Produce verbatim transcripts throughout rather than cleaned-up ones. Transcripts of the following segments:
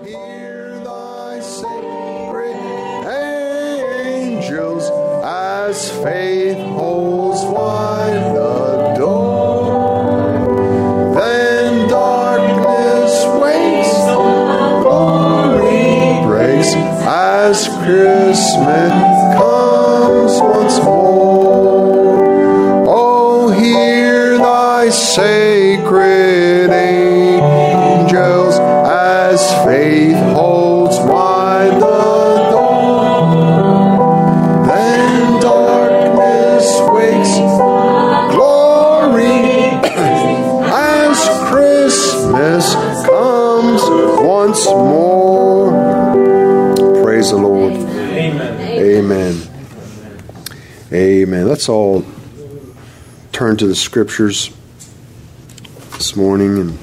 hear thy sacred angels as faith holds wide the door. Then darkness wakes, glory breaks as Christmas comes once more. Oh, hear thy sacred angels as faith holds wide the door. Then darkness wakes, glory as Christmas comes once more. Praise the Lord. Amen. Amen. Amen. Let's all turn to the scriptures this morning and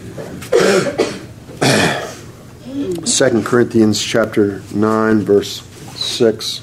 Second Corinthians chapter nine, verse six.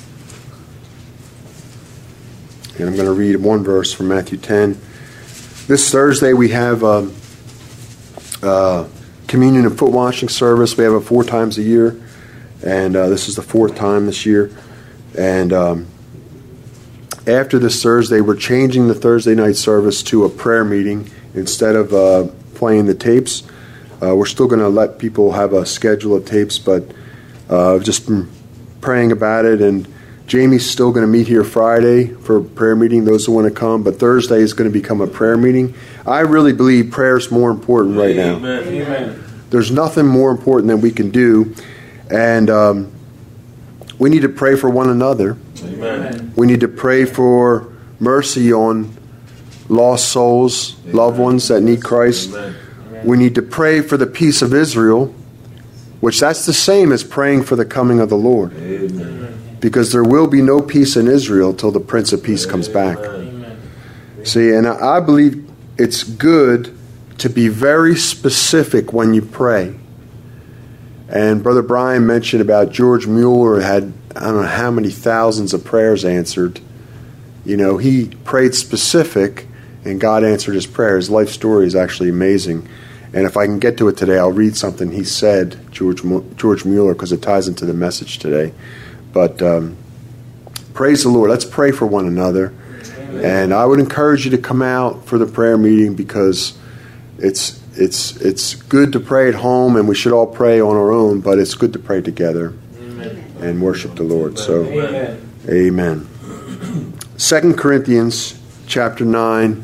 And I'm going to read one verse from Matthew ten. This Thursday we have a, a communion and foot washing service. We have it four times a year, and uh, this is the fourth time this year. And um, after this Thursday, we're changing the Thursday night service to a prayer meeting instead of uh, playing the tapes. Uh, we're still going to let people have a schedule of tapes, but uh, I've just been praying about it. And Jamie's still going to meet here Friday for a prayer meeting, those who want to come. But Thursday is going to become a prayer meeting. I really believe prayer is more important right now. Amen. Amen. There's nothing more important than we can do. And um, we need to pray for one another. Amen. We need to pray for mercy on lost souls, Amen. Loved ones that need Christ. Amen. We need to pray for the peace of Israel, which that's the same as praying for the coming of the Lord. Amen. Because there will be no peace in Israel till the Prince of Peace comes back. Amen. See, and I believe it's good to be very specific when you pray. And Brother Brian mentioned about George Mueller had, I don't know how many thousands of prayers answered. You know, he prayed specific, and God answered his prayer. His life story is actually amazing. And if I can get to it today, I'll read something he said, George George Mueller, because it ties into the message today. But um, praise the Lord. Let's pray for one another. Amen. And I would encourage you to come out for the prayer meeting, because it's it's it's good to pray at home, and we should all pray on our own, but it's good to pray together. Amen. And worship the Lord. So, Amen. Amen. Second Corinthians chapter nine,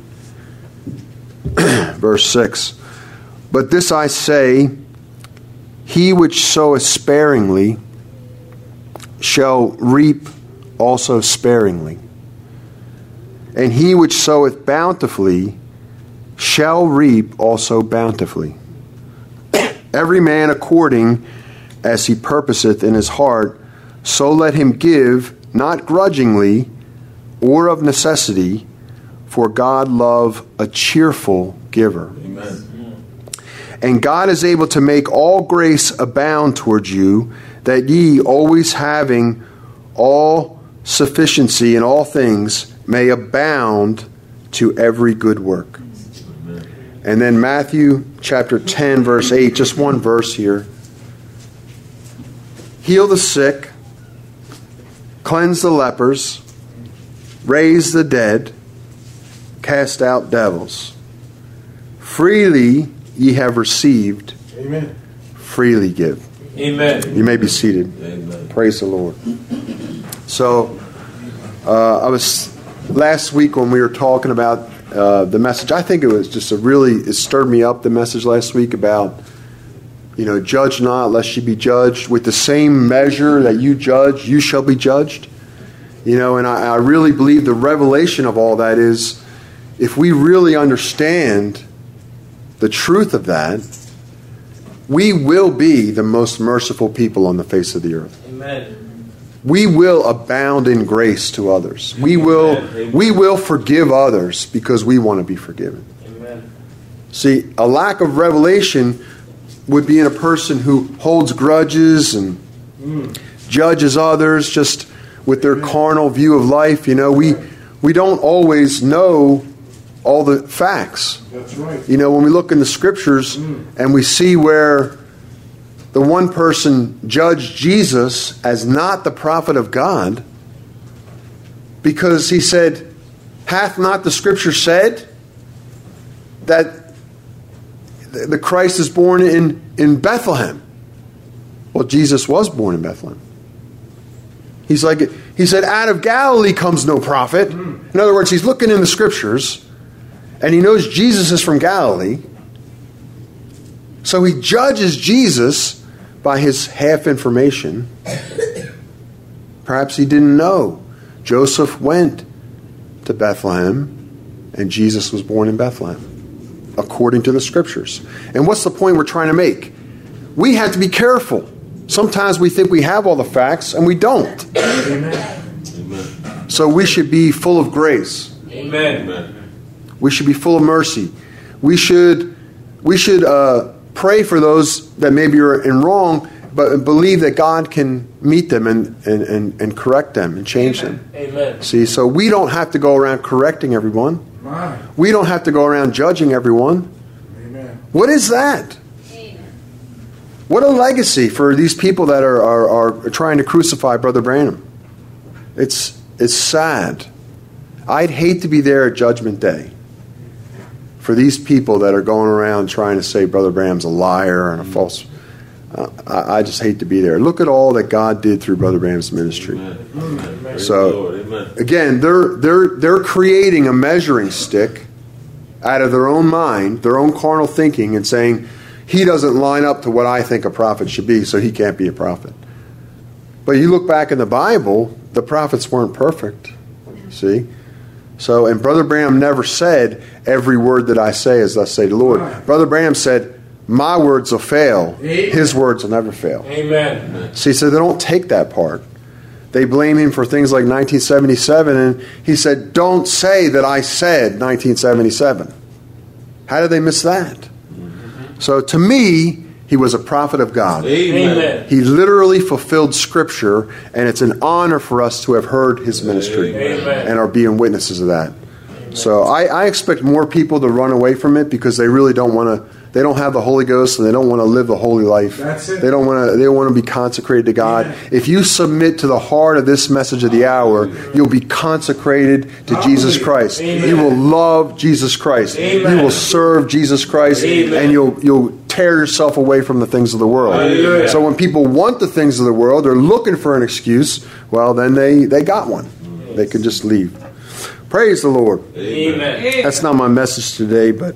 verse six. But this I say, he which soweth sparingly shall reap also sparingly, and he which soweth bountifully shall reap also bountifully. Every man according as he purposeth in his heart, so let him give, not grudgingly or of necessity, for God love a cheerful giver. Amen. And God is able to make all grace abound towards you, that ye, always having all sufficiency in all things, may abound to every good work. Amen. And then Matthew chapter ten, verse eight, just one verse here. Heal the sick, cleanse the lepers, raise the dead, cast out devils. Freely ye have received, Amen. Freely give. Amen. You may be seated. Amen. Praise the Lord. So, uh, I was last week when we were talking about uh, the message. I think it was just a really it stirred me up. The message last week about, you know, judge not lest ye be judged. With the same measure that you judge, you shall be judged. You know, and I, I really believe the revelation of all that is, if we really understand the truth of that, we will be the most merciful people on the face of the earth. Amen. We will abound in grace to others. We will Amen. we will forgive others because we want to be forgiven. Amen. See, a lack of revelation would be in a person who holds grudges and mm. judges others just with their Amen. Carnal view of life. You know, we we don't always know all the facts. That's right. You know, when we look in the scriptures mm. and we see where the one person judged Jesus as not the prophet of God because he said, hath not the scripture said that the Christ is born in, in Bethlehem? Well, Jesus was born in Bethlehem. He's like, he said, out of Galilee comes no prophet. In other words, he's looking in the scriptures and he knows Jesus is from Galilee. So he judges Jesus by his half information. Perhaps he didn't know. Joseph went to Bethlehem and Jesus was born in Bethlehem, according to the scriptures. And what's the point we're trying to make? We have to be careful. Sometimes we think we have all the facts and we don't. Amen. So we should be full of grace. Amen. We should be full of mercy. We should we should uh, pray for those that maybe are in wrong, but believe that God can meet them and, and, and, and correct them and change Amen. them. Amen. See, so we don't have to go around correcting everyone. We don't have to go around judging everyone. Amen. What is that? What a legacy for these people that are, are, are trying to crucify Brother Branham. It's, it's sad. I'd hate to be there at Judgment Day for these people that are going around trying to say Brother Branham's a liar and a false... Uh, I, I just hate to be there. Look at all that God did through Brother Branham's ministry. Amen. So, again, they're, they're, they're creating a measuring stick out of their own mind, their own carnal thinking, and saying, he doesn't line up to what I think a prophet should be, so he can't be a prophet. But you look back in the Bible, the prophets weren't perfect. See? So, and Brother Branham never said, every word that I say is thus say the Lord. Brother Branham said, my words will fail. His words will never fail. Amen. See, so they don't take that part. They blame him for things like nineteen seventy-seven, and he said, don't say that I said nineteen seventy-seven. How did they miss that? So to me, he was a prophet of God. Amen. He literally fulfilled Scripture, and it's an honor for us to have heard his ministry Amen. and are being witnesses of that. Amen. So I, I expect more people to run away from it because they really don't want to. They don't have the Holy Ghost, and they don't want to live the holy life. That's it. They don't want to. They want to be consecrated to God. Amen. If you submit to the heart of this message of the hour, you'll be consecrated to Jesus Christ. Amen. You will love Jesus Christ. Amen. You will serve Jesus Christ, Amen. and you'll you'll tear yourself away from the things of the world. Hallelujah. So when people want the things of the world, they're looking for an excuse. Well, then they they got one. They can just leave. Praise the Lord. Amen. That's not my message today, but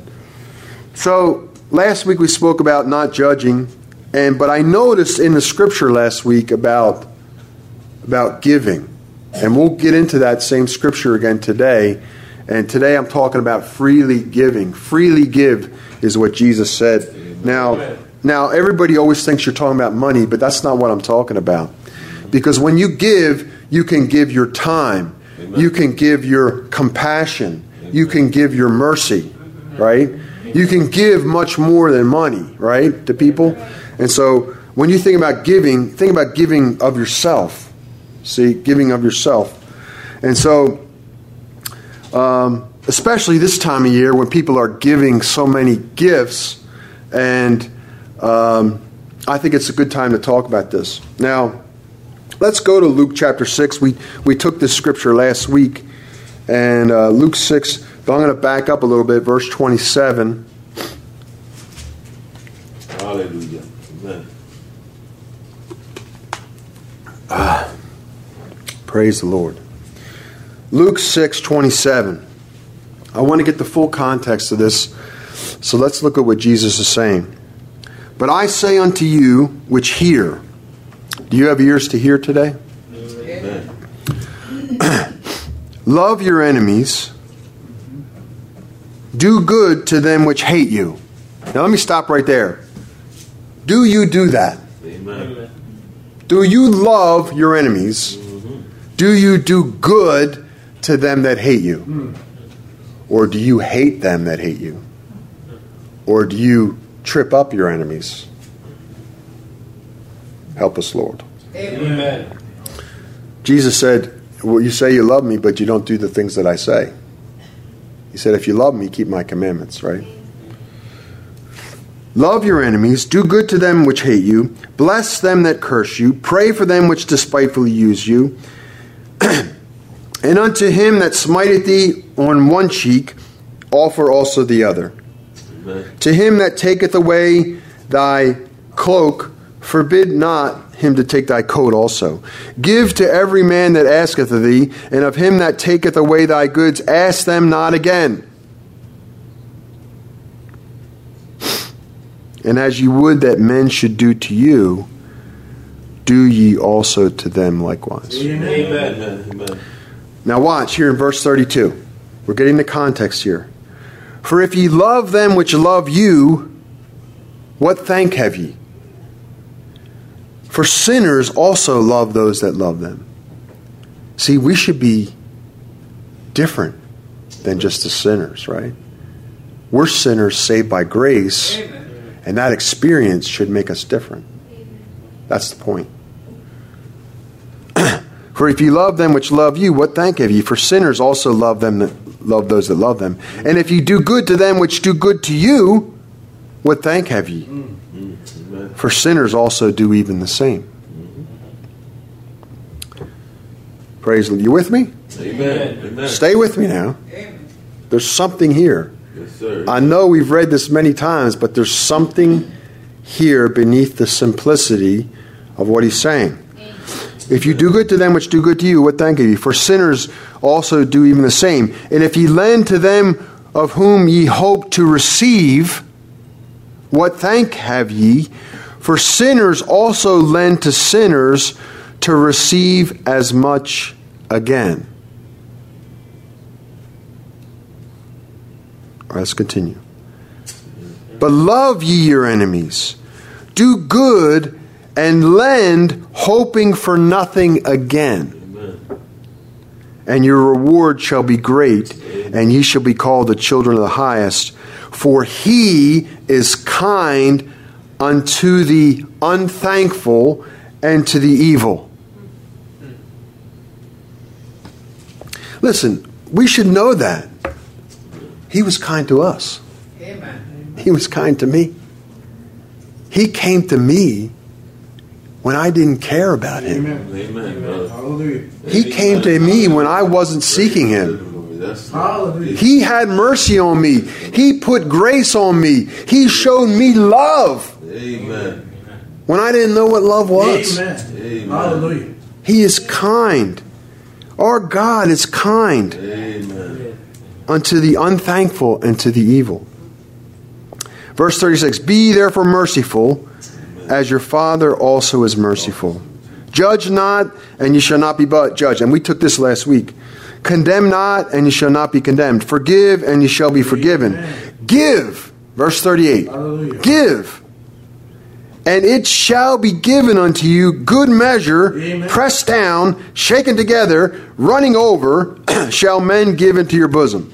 so. Last week we spoke about not judging, and but I noticed in the scripture last week about about giving, and we'll get into that same scripture again today. And today I'm talking about freely giving. Freely give is what Jesus said. Now, now everybody always thinks you're talking about money, but that's not what I'm talking about. Because when you give, you can give your time, you can give your compassion, you can give your mercy, right? You can give much more than money, right, to people. And so when you think about giving, think about giving of yourself. See, giving of yourself. And so, um, especially this time of year when people are giving so many gifts, and um, I think it's a good time to talk about this. Now, let's go to Luke chapter six. We, we took this scripture last week, and uh, Luke six. But I'm going to back up a little bit, verse twenty-seven. Hallelujah. Amen. Ah, praise the Lord. Luke six twenty-seven. I want to get the full context of this, so let's look at what Jesus is saying. But I say unto you which hear. Do you have ears to hear today? Amen. Love your enemies. Do good to them which hate you. Now let me stop right there. Do you do that? Amen. Do you love your enemies? Mm-hmm. Do you do good to them that hate you? Mm. Or do you hate them that hate you? Or do you trip up your enemies? Help us, Lord. Amen. Jesus said, well, you say you love me, but you don't do the things that I say. He said, if you love me, keep my commandments, right? Love your enemies, do good to them which hate you, bless them that curse you, pray for them which despitefully use you. And unto him that smiteth thee on one cheek, offer also the other. Amen. To him that taketh away thy cloak, forbid not him to take thy coat also. Give to every man that asketh of thee, and of him that taketh away thy goods, ask them not again. And as ye would that men should do to you, do ye also to them likewise. Amen. Amen. Amen. Now watch here in verse thirty-two. We're getting the context here. For if ye love them which love you, what thank have ye? For sinners also love those that love them. See, we should be different than just the sinners, right? We're sinners saved by grace, and that experience should make us different. That's the point. For if ye love them which love you, what thank have ye? For sinners also love them that love those that love them. And if ye do good to them which do good to you, what thank have ye? Mm-hmm. For sinners also do even the same. Mm-hmm. Praise the Lord. You with me? Amen. Amen. Stay with me now. Amen. There's something here. Yes, sir. I know we've read this many times, but there's something here beneath the simplicity of what he's saying. If you do good to them which do good to you, what thank ye? For sinners also do even the same. And if ye lend to them of whom ye hope to receive, what thank have ye? For sinners also lend to sinners to receive as much again. All right, let's continue. But love ye your enemies. Do good and lend, hoping for nothing again. Amen. And your reward shall be great, and ye shall be called the children of the highest. For he is kind unto the unthankful and to the evil. Listen, we should know that. He was kind to us. Amen. He was kind to me. He came to me when I didn't care about him. Amen. Amen. Hallelujah. He came to me when I wasn't seeking him. Hallelujah. He had mercy on me. He put grace on me. He showed me love. Amen. When I didn't know what love was. Amen. Amen. Hallelujah. He is kind. Our God is kind. Amen. Unto the unthankful and to the evil. Verse thirty-six. Be ye therefore merciful, as your Father also is merciful. Judge not, and ye shall not be but judged. And we took this last week. Condemn not, and ye shall not be condemned. Forgive, and ye shall be forgiven. Amen. Give. Verse thirty-eight. Hallelujah. Give. And it shall be given unto you good measure, amen, pressed down, shaken together, running over, shall men give into your bosom.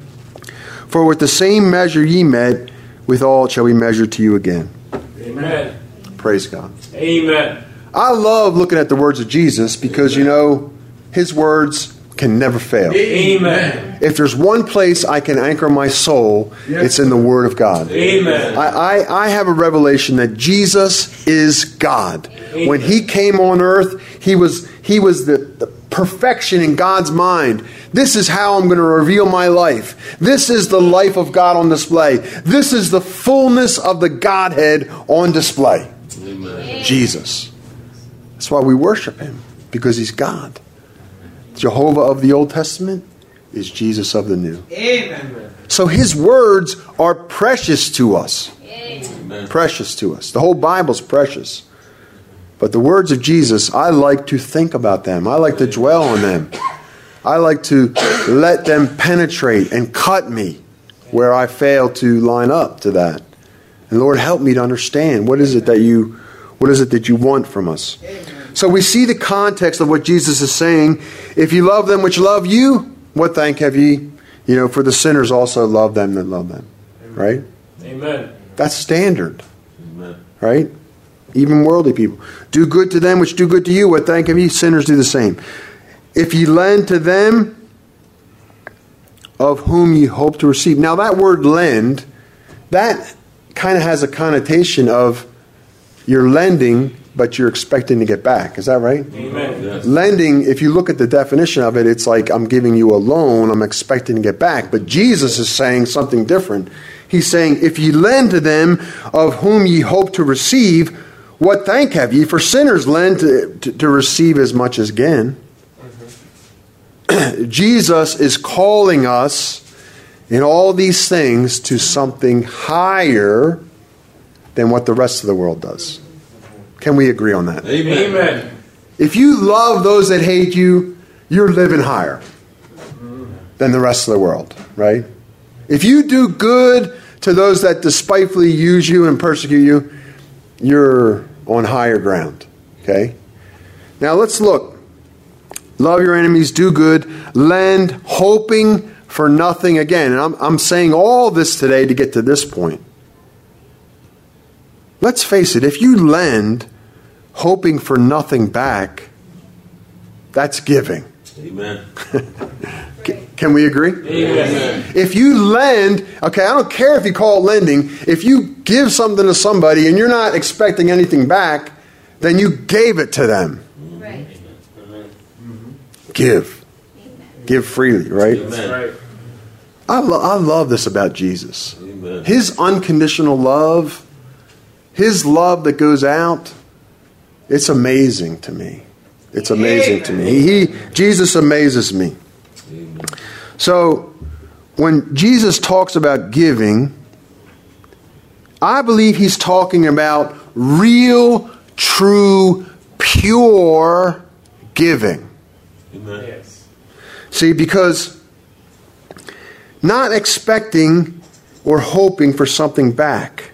For with the same measure ye met, withal shall be measured to you again. Amen. Praise God. Amen. I love looking at the words of Jesus because, you know, his words can never fail. Amen. If there's one place I can anchor my soul, yes, it's in the Word of God. Amen. I, I, I have a revelation that Jesus is God. Amen. When he came on earth, he was he was the, the perfection in God's mind. This is how I'm going to reveal my life. This is the life of God on display. This is the fullness of the Godhead on display. Amen. Jesus. That's why we worship him, because he's God. Jehovah of the Old Testament is Jesus of the New. Amen. So his words are precious to us. Amen. Precious to us. The whole Bible's precious. But the words of Jesus, I like to think about them. I like to dwell on them. I like to let them penetrate and cut me where I fail to line up to that. And Lord, help me to understand what is it that you, what is it that you want from us. Amen. So we see the context of what Jesus is saying. If you love them which love you, what thank have ye? You know, for the sinners also love them that love them. Amen. Right? Amen. That's standard. Amen. Right? Even worldly people. Do good to them which do good to you. What thank have ye? Sinners do the same. If ye lend to them of whom ye hope to receive. Now that word lend, that kind of has a connotation of you're lending, but you're expecting to get back. Is that right? Amen. Yes. Lending, if you look at the definition of it, it's like I'm giving you a loan, I'm expecting to get back. But Jesus is saying something different. He's saying, if ye lend to them of whom ye hope to receive, what thank have ye? For sinners lend to, to, to receive as much as gain. Mm-hmm. Jesus is calling us in all these things to something higher than what the rest of the world does. Can we agree on that? Amen. Amen. If you love those that hate you, you're living higher than the rest of the world, right? If you do good to those that despitefully use you and persecute you, you're on higher ground, okay? Now let's look. Love your enemies, do good, lend, hoping for nothing again. And I'm, I'm saying all this today to get to this point. Let's face it, if you lend hoping for nothing back, that's giving. Amen. Can, can we agree? Amen. If you lend, okay, I don't care if you call it lending, if you give something to somebody and you're not expecting anything back, then you gave it to them. Right. Give. Give freely, right? That's Amen. right. I, lo- I love this about Jesus. Amen. His unconditional love, His love that goes out, it's amazing to me. It's amazing to me. He, he Jesus amazes me. Amen. So, when Jesus talks about giving, I believe He's talking about real, true, pure giving. Amen. Yes. See, because not expecting or hoping for something back.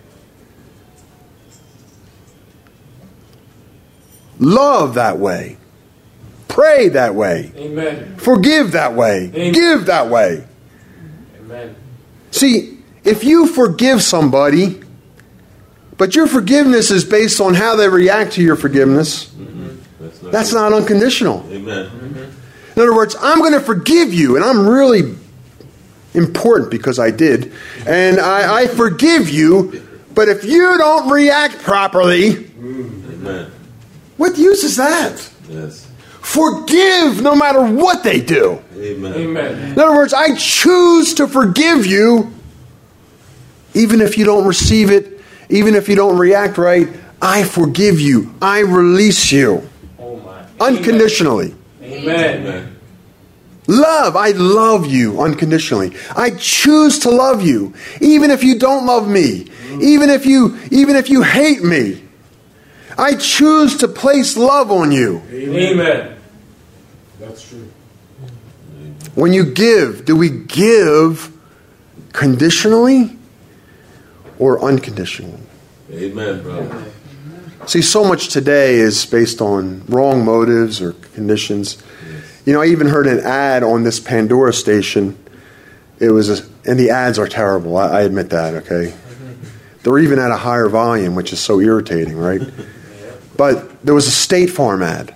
Love that way. Pray that way. Amen. Forgive that way. Amen. Give that way. Amen. See, if you forgive somebody, but your forgiveness is based on how they react to your forgiveness, Mm-hmm. That's not, that's not unconditional. Amen. In other words, I'm going to forgive you, and I'm really important because I did, and I, I forgive you, but if you don't react properly, Amen. what use is that? Yes. Forgive no matter what they do. Amen. Amen. In other words, I choose to forgive you, even if you don't receive it, even if you don't react right. I forgive you. I release you Oh my. unconditionally. Amen. Amen. Love, I love you unconditionally. I choose to love you, even if you don't love me, even if you even if you hate me. I choose to place love on you. Amen. That's true. When you give, do we give conditionally or unconditionally? Amen, brother. See, so much today is based on wrong motives or conditions. You know, I even heard an ad on this Pandora station. It was, a, and the ads are terrible. I, I admit that. Okay, they're even at a higher volume, which is so irritating, right? But there was a State Farm ad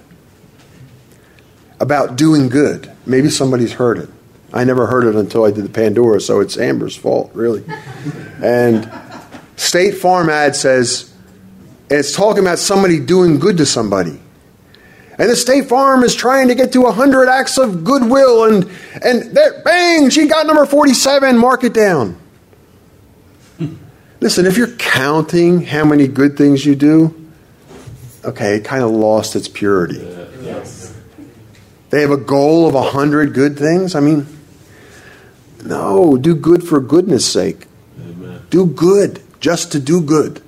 about doing good. Maybe somebody's heard it. I never heard it until I did the Pandora, so it's Amber's fault, really. And State Farm ad says, and it's talking about somebody doing good to somebody. And the State Farm is trying to get to one hundred acts of goodwill, and and there, bang, she got number forty-seven, mark it down. Listen, if you're counting how many good things you do, okay, it kind of lost its purity. Yes. They have a goal of one hundred good things? I mean, no, do good for goodness sake. Amen. Do good just to do good.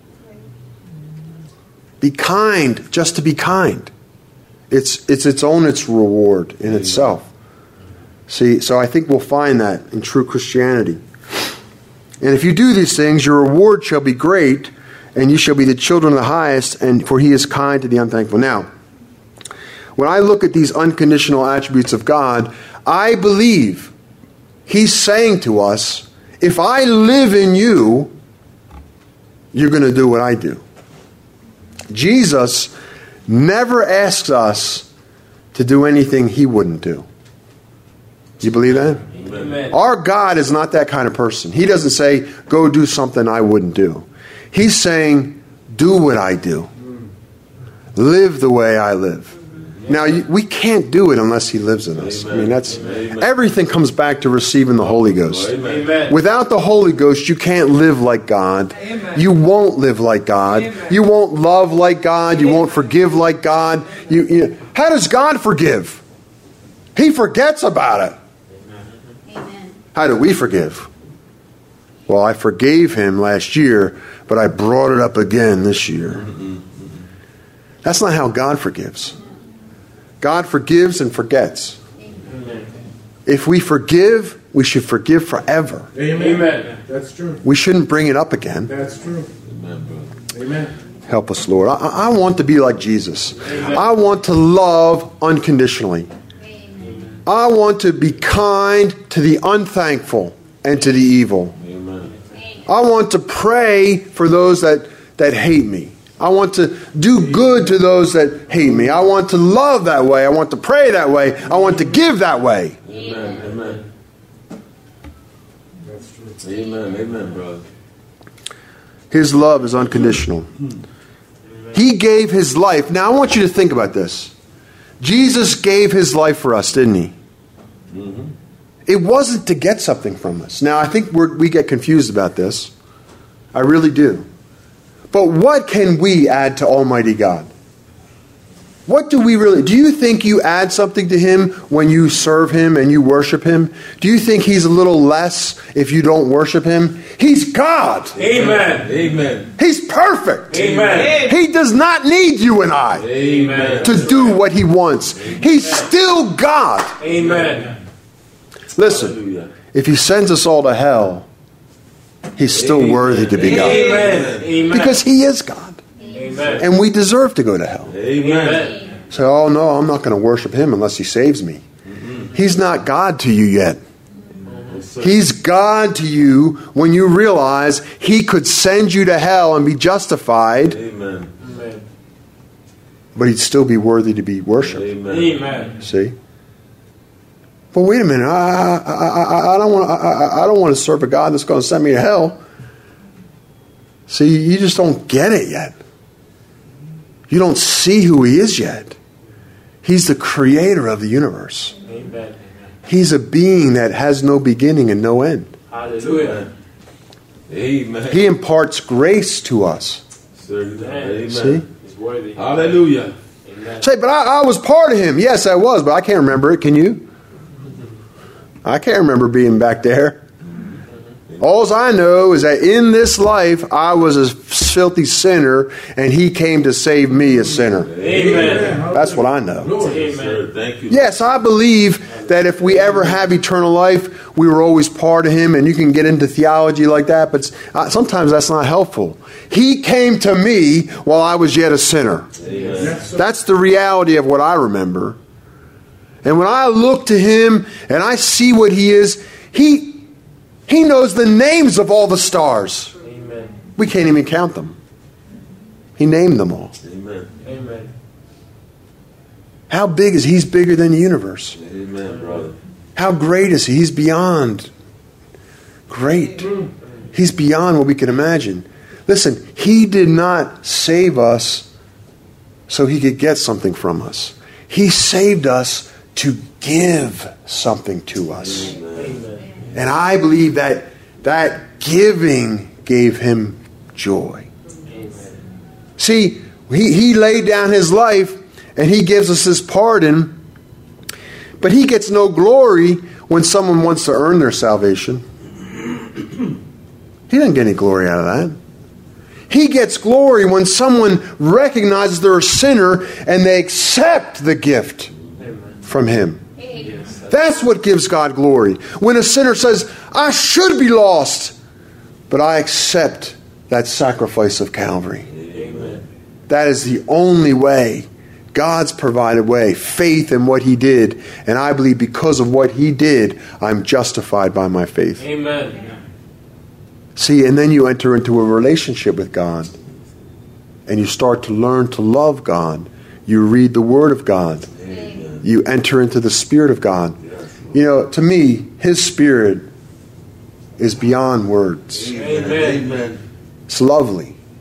Be kind just to be kind. It's it's its own its reward in itself. See, so I think we'll find that in true Christianity. And if you do these things, your reward shall be great, and you shall be the children of the highest, and for he is kind to the unthankful. Now, when I look at these unconditional attributes of God, I believe he's saying to us, if I live in you, you're going to do what I do. Jesus never asks us to do anything he wouldn't do. Do you believe that? Amen. Our God is not that kind of person. He doesn't say, go do something I wouldn't do. He's saying, do what I do. Live the way I live. Now, you, we can't do it unless He lives in us. Amen. I mean, that's Amen. everything comes back to receiving the Holy Ghost. Amen. Without the Holy Ghost, you can't live like God. Amen. You won't live like God. Amen. You won't love like God. You won't forgive like God. You, you, how does God forgive? He forgets about it. Amen. How do we forgive? Well, I forgave him last year, but I brought it up again this year. That's not how God forgives. God forgives and forgets. Amen. If we forgive, we should forgive forever. Amen. That's true. We shouldn't bring it up again. That's true. Amen, brother. Amen. Help us, Lord. I, I want to be like Jesus. I want to love unconditionally. I want to be kind to the unthankful and to the evil. Amen. I want to pray for those that, that hate me. I want to do good to those that hate me. I want to love that way. I want to pray that way. I want to give that way. Amen. Amen. That's true. Amen. Amen, brother. His love is unconditional. He gave His life. Now I want you to think about this. Jesus gave His life for us, didn't He? Mm-hmm. It wasn't to get something from us. Now I think we're, we get confused about this. I really do. But what can we add to Almighty God? What do we really... Do you think you add something to Him when you serve Him and you worship Him? Do you think He's a little less if you don't worship Him? He's God. Amen. Amen. He's perfect. Amen. He does not need you and I Amen. to do what He wants. He's still God. Amen. Listen, Hallelujah. if He sends us all to hell, He's still Amen. worthy to be God. Amen. Amen. Because He is God. Amen. And we deserve to go to hell. Amen. So, oh no, I'm not going to worship Him unless He saves me. He's not God to you yet. Yes, sir. He's God to you when you realize He could send you to hell and be justified, Amen. Amen. but He'd still be worthy to be worshipped. Amen. Amen. See? But wait a minute, I, I, I, I don't want I, I, I don't want to serve a God that's going to send me to hell. See, you just don't get it yet. You don't see who He is yet. He's the creator of the universe. Amen. He's a being that has no beginning and no end. Hallelujah. Amen. He imparts grace to us. Sir, Amen. See? He's worthy. Hallelujah. Amen. Say, but I, I was part of Him. Yes, I was, but I can't remember it. Can you? I can't remember being back there. All I know is that in this life, I was a filthy sinner, and He came to save me, a sinner. Amen. That's what I know. Yes, sir. Thank you. Yes, I believe that if we ever have eternal life, we were always part of Him, and you can get into theology like that, but uh, sometimes that's not helpful. He came to me while I was yet a sinner. Amen. That's the reality of what I remember. And when I look to Him and I see what He is, He He knows the names of all the stars. Amen. We can't even count them. He named them all. Amen. Amen. How big is He? He's bigger than the universe. Amen, brother. How great is He? He's beyond great. He's beyond what we can imagine. Listen, He did not save us so He could get something from us. He saved us to give something to us. Amen. And I believe that that giving gave Him joy. Amen. See, he, he laid down His life and He gives us His pardon, but He gets no glory when someone wants to earn their salvation. He doesn't get any glory out of that. He gets glory when someone recognizes they're a sinner and they accept the gift from Him. That's what gives God glory. When a sinner says, I should be lost, but I accept that sacrifice of Calvary. Amen. That is the only way. God's provided way. Faith in what He did. And I believe because of what He did, I'm justified by my faith. Amen. See, and then you enter into a relationship with God. And you start to learn to love God. You read the Word of God. Amen. You enter into the Spirit of God. You know, to me, His Spirit is beyond words. Amen. Amen. It's lovely.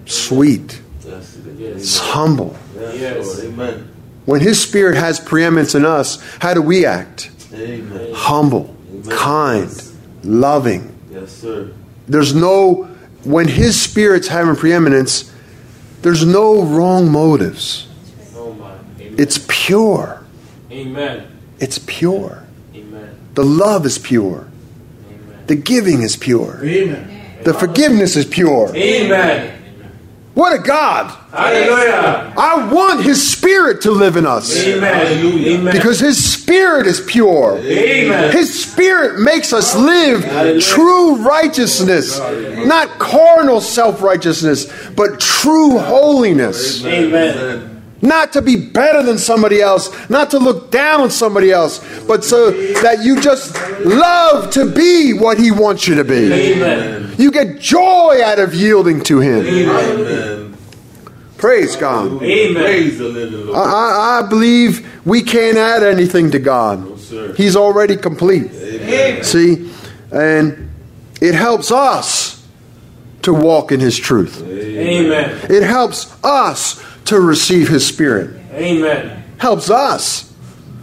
sweet. Yes, it It's is. humble. Yes, Yes. Lord. Amen. When His Spirit has preeminence in us, how do we act? Amen. Humble, kind, loving. Yes, sir. There's no, when His Spirit's having preeminence, there's no wrong motives. Oh my. Amen. It's pure. Amen. It's pure. Amen. The love is pure. Amen. The giving is pure. Amen. The forgiveness is pure. Amen. What a God! Hallelujah. I want His Spirit to live in us. Amen. Hallelujah. Amen. Because His Spirit is pure. Amen. His Spirit makes us live true righteousness. Not carnal self-righteousness, but true holiness. Amen. Not to be better than somebody else, not to look down on somebody else, but so that you just love to be what He wants you to be. Amen. You get joy out of yielding to Him. Amen. Praise God. Amen. Praise the living Lord. I, I, I believe we can't add anything to God. No, sir. He's already complete. Amen. See? And it helps us to walk in His truth. Amen. It helps us to receive His Spirit. Amen. Helps us.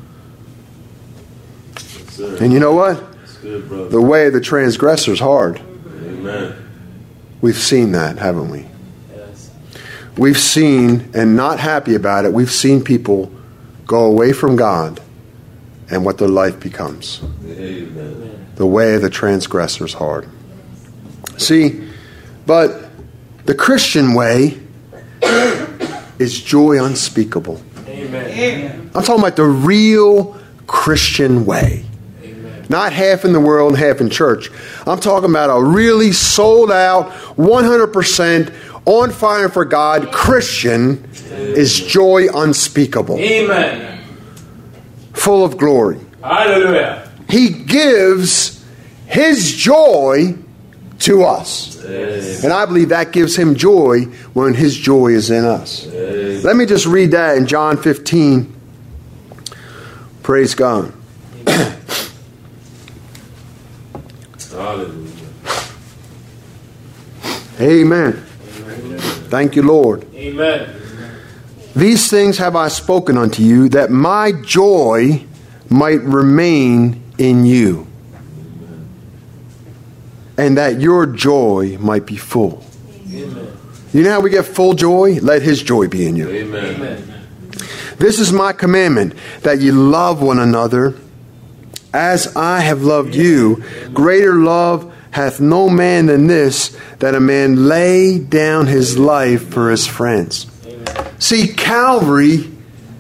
Yes, sir. And you know what? That's good, brother. The way of the transgressor is hard. Amen. We've seen that, haven't we? Yes. We've seen, and not happy about it, we've seen people go away from God and what their life becomes. Amen. The way of the transgressor is hard. See, but the Christian way is joy unspeakable. Amen. I'm talking about the real Christian way. Amen. Not half in the world and half in church. I'm talking about a really sold out, one hundred percent on fire for God Christian is joy unspeakable. Amen. Full of glory. Hallelujah. He gives His joy to us. Yes. And I believe that gives Him joy when His joy is in us. Yes. Let me just read that in John fifteen. Praise God. Hallelujah. Amen. Thank you, Lord. Amen. These things have I spoken unto you, that my joy might remain in you, and that your joy might be full. Amen. You know how we get full joy? Let His joy be in you. Amen. Amen. This is my commandment, that ye love one another as I have loved you. Greater love hath no man than this, that a man lay down his life for his friends. Amen. See, Calvary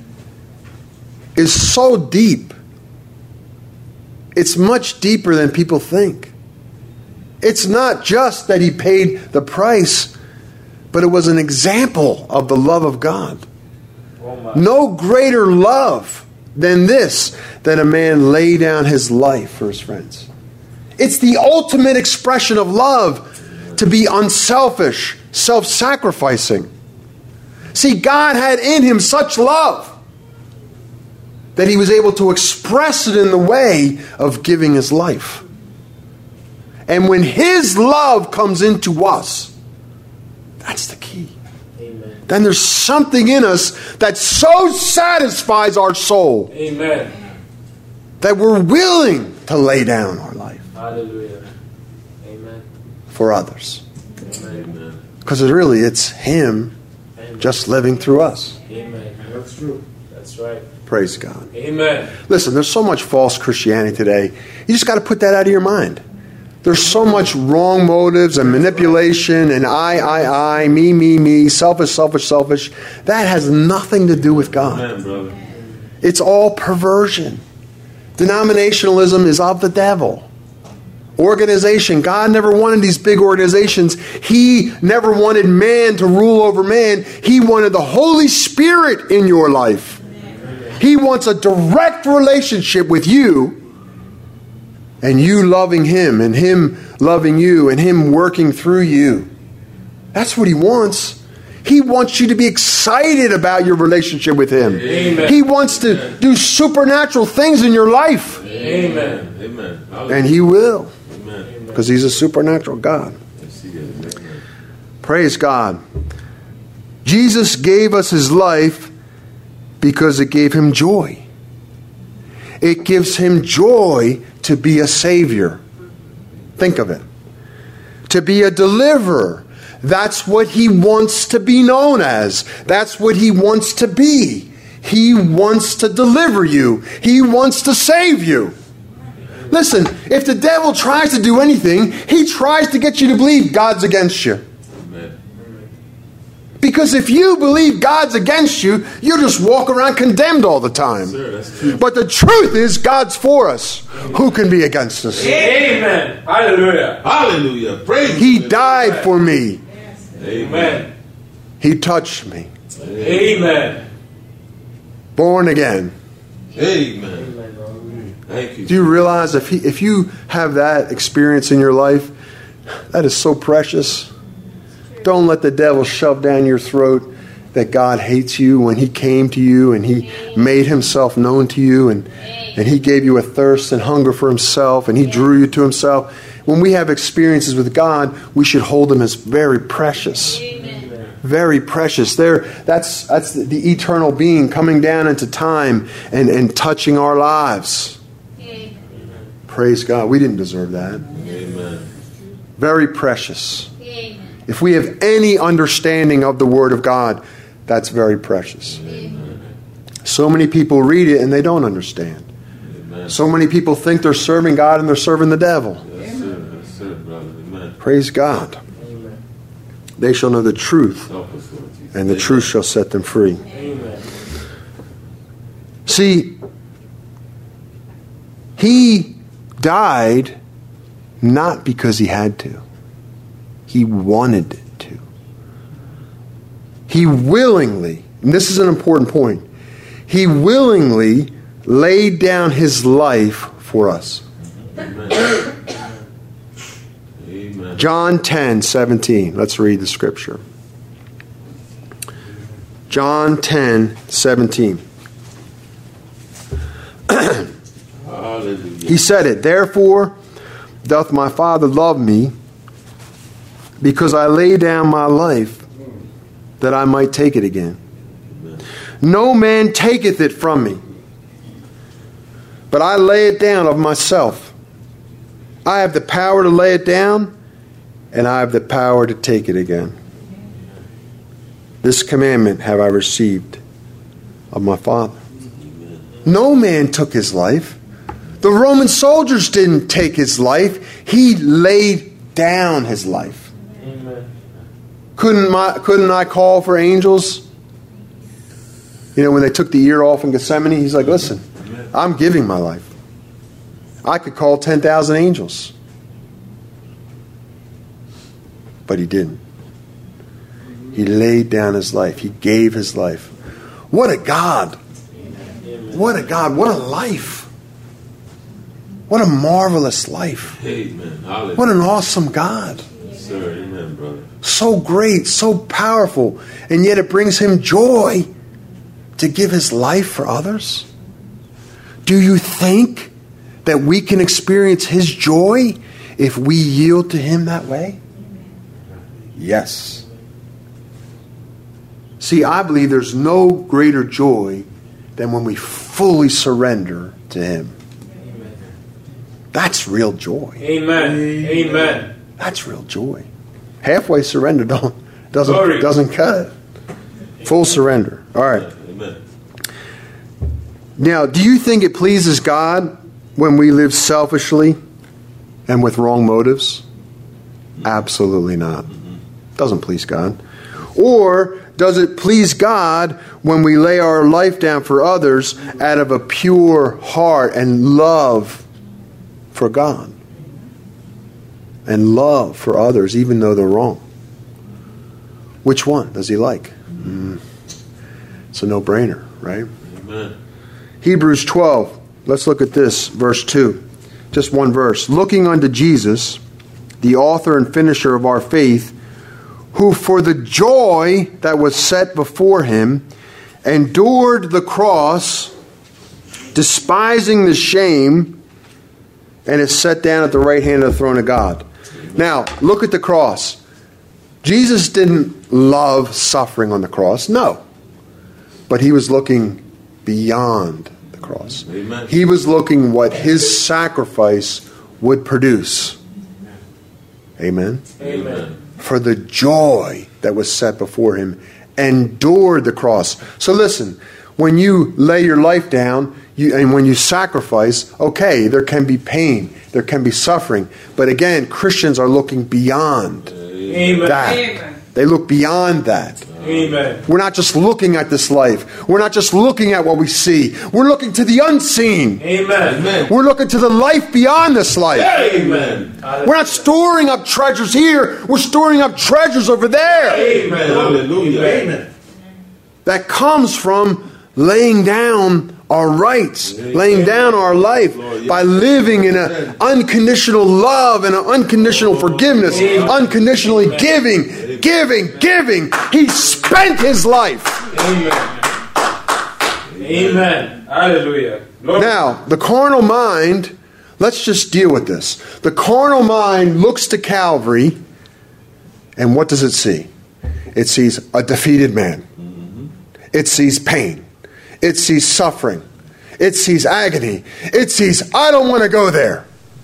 is so deep. It's much deeper than people think. It's not just that He paid the price, but it was an example of the love of God. Oh my. No greater love than this, that a man lay down his life for his friends. It's the ultimate expression of love, to be unselfish, self-sacrificing. See, God had in Him such love that He was able to express it in the way of giving His life. And when His love comes into us, that's the key. Amen. Then there's something in us that so satisfies our soul Amen. that we're willing to lay down our life Hallelujah. Amen. for others. Amen. Amen. Because it really, it's Him Amen. just living through us. Amen. That's true. That's right. Praise God. Amen. Listen, there's so much false Christianity today. You just got to put that out of your mind. There's so much wrong motives and manipulation and I, I, I, me, me, me, selfish, selfish, selfish. That has nothing to do with God. Amen, brother. It's all perversion. Denominationalism is of the devil. Organization. God never wanted these big organizations. He never wanted man to rule over man. He wanted the Holy Spirit in your life. He wants a direct relationship with you, and you loving Him, and Him loving you, and Him working through you. That's what He wants. He wants you to be excited about your relationship with Him. Amen. He wants to do supernatural things in your life. Amen. Amen. And He will, Amen. because He's a supernatural God. Yes, He is. Amen. Praise God. Jesus gave us his life because it gave him joy. It gives him joy to be a Savior. Think of it. To be a deliverer. That's what he wants to be known as. That's what he wants to be. He wants to deliver you. He wants to save you. Listen, if the devil tries to do anything, he tries to get you to believe God's against you. Amen. Because if you believe God's against you, you just walk around condemned all the time. Sir, that's true. But the truth is God's for us. Who can be against us? Amen. Hallelujah. Hallelujah. Praise He the Lord. died for me. Amen. He touched me. Amen. Born again. Amen. Thank you. Do you realize if he, if you have that experience in your life, that is so precious. Don't let the devil shove down your throat that God hates you when he came to you and he made himself known to you and, and he gave you a thirst and hunger for himself and he drew you to himself. When we have experiences with God, we should hold them as very precious. Very precious. There, that's that's the eternal being coming down into time and, and touching our lives. Praise God. We didn't deserve that. Amen. Very precious. If we have any understanding of the Word of God, that's very precious. Amen. So many people read it and they don't understand. Amen. So many people think they're serving God and they're serving the devil. Yes, sir. Yes, sir, brother. Amen. Praise God. Amen. They shall know the truth, Help us, Lord Jesus. and the Amen. truth shall set them free. Amen. See, he died not because he had to. He wanted to. He willingly, and this is an important point, he willingly laid down his life for us. Amen. Amen. John ten seventeen. Let's read the scripture. John ten seventeen. Hallelujah. He said it, therefore doth my Father love me, because I lay down my life that I might take it again. Amen. No man taketh it from me, but I lay it down of myself. I have the power to lay it down, and I have the power to take it again. This commandment have I received of my Father. No man took his life. The Roman soldiers didn't take his life. He laid down his life. Amen. Couldn't my, couldn't I call for angels? You know, when they took the ear off in Gethsemane, he's like, listen, I'm giving my life. I could call ten thousand angels. But he didn't. He laid down his life. He gave his life. What a God. What a God. What a life. What a marvelous life. Amen. Hallelujah. What an awesome God. Yes, sir. Amen, brother. So great, so powerful, and yet it brings him joy to give his life for others. Do you think that we can experience his joy if we yield to him that way? Yes. See, I believe there's no greater joy than when we fully surrender to him. That's real joy. Amen. Amen. That's real joy. Halfway surrender don't doesn't Glory. doesn't cut it. Full surrender. All right. Amen. Now, do you think it pleases God when we live selfishly and with wrong motives? Absolutely not. Doesn't please God. Or does it please God when we lay our life down for others out of a pure heart and love for God? And love for others even though they're wrong? Which one does he like? Mm. It's a no-brainer, right? Amen. Hebrews twelve. Let's look at this, verse two. Just one verse. Looking unto Jesus, the author and finisher of our faith, who for the joy that was set before him endured the cross, despising the shame, and is set down at the right hand of the throne of God. Now, look at the cross. Jesus didn't love suffering on the cross, no. But he was looking beyond the cross. Amen. He was looking what his sacrifice would produce. Amen. Amen. For the joy that was set before him, endured the cross. So listen, when you lay your life down, you, and when you sacrifice, okay, there can be pain, there can be suffering. But again, Christians are looking beyond Amen. that. Amen. They look beyond that. Amen. We're not just looking at this life. We're not just looking at what we see. We're looking to the unseen. Amen. Amen. We're looking to the life beyond this life. Amen. We're not storing up treasures here. We're storing up treasures over there. Amen. Hallelujah. Amen. That comes from laying down our rights, laying down our life by living in an unconditional love and an unconditional forgiveness, unconditionally giving, giving, giving. He spent his life. Amen. Amen. Hallelujah. Lord. Now, the carnal mind, let's just deal with this. The carnal mind looks to Calvary, and what does it see? It sees a defeated man. It sees pain. It sees suffering. It sees agony. It sees, I don't want to go there.